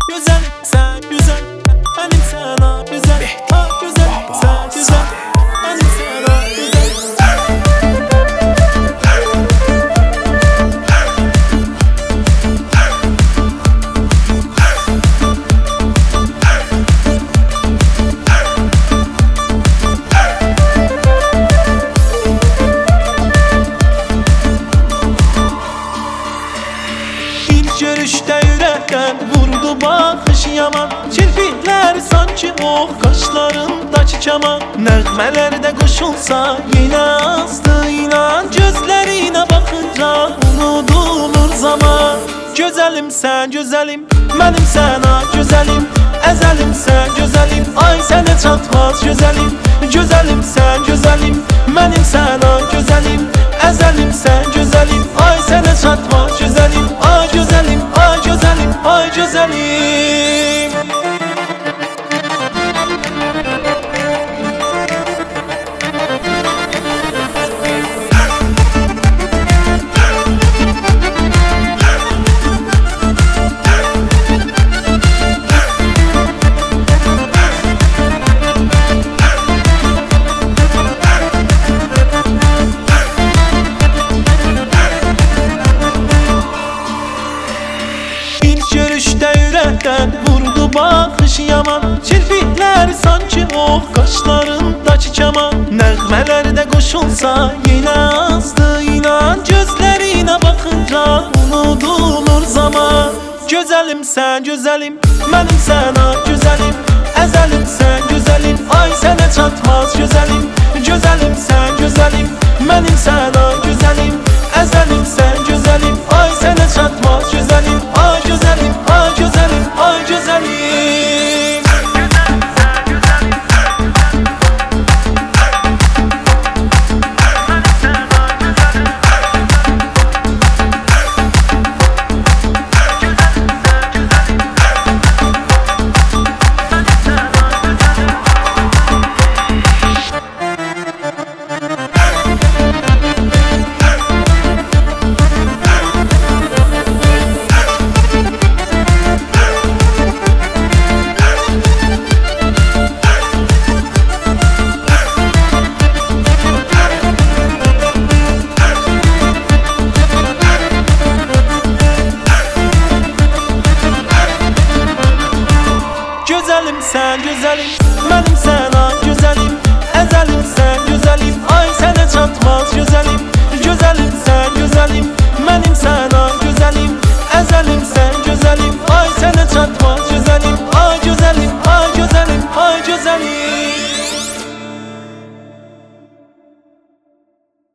Güzel, sen güzel, benim sana güzel. Ah güzel, sen güzel, benim sana güzel. İlk görüşte yürekten vurdu bakış yaman. Kirpikler sanki ok, kaşlarındaki keman. Nəğməlerde koşulsa yine azdı inan. Gözlerine bakınca unudulur zaman. Güzelim sen güzelim, benim sana güzelim. Ezelim sen güzelim, ay sene çatmaz güzelim. Güzelim sen güzelim, benim sana güzelim. Ezelim sen güzelim, ay sene çatmaz güzelim. Ay güzelim, ay güzelim, ay güzelim. Görüşte yürekten vurdu bakış yaman. Kirpikler sanki ok, kaşlarındaki keman. Nəğməlerde koşulsa yine azdı inan. Gözlerine bakınca unudulur zaman. Güzelim sen güzelim, benim sana güzelim. Ezelim sen güzelim, ay sene çatmaz güzelim. Güzelim sen güzelim, benim sana güzelim. Ezelim sen güzelim, ay sene çatmaz güzelim. Ay güzelim, ay güzelim, ay güzelim. Güzelim sen güzelim, benim sana güzelim. Ezelim sen güzelim, ay sene çatmaz güzelim. Güzelim sen güzelim, benim sana güzelim. Ezelim sen güzelim, ay sene çatmaz güzelim. Ay güzelim, ay güzelim, ay güzelim.